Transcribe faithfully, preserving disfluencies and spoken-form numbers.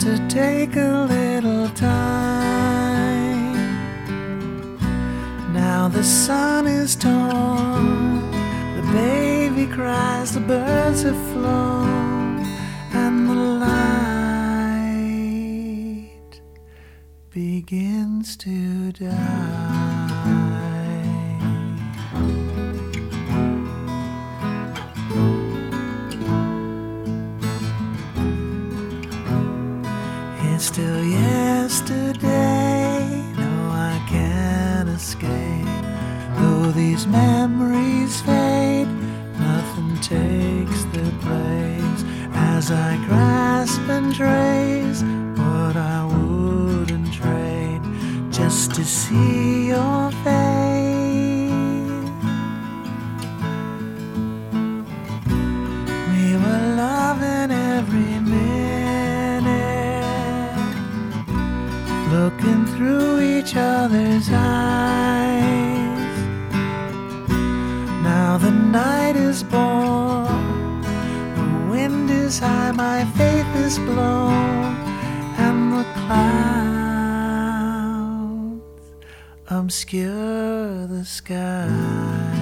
to take a little time. Now the sun is torn, the baby cries, the birds have flown, and the light begins to die. It's still yesterday, no, I can't escape. Though these memories fade, nothing takes their place. As I grasp and trace what I wouldn't trade, just to see your face. We were loving every minute, looking through each other's eyes. Now the night is born, the wind is high, my faith is blown, and the clouds obscure the sky.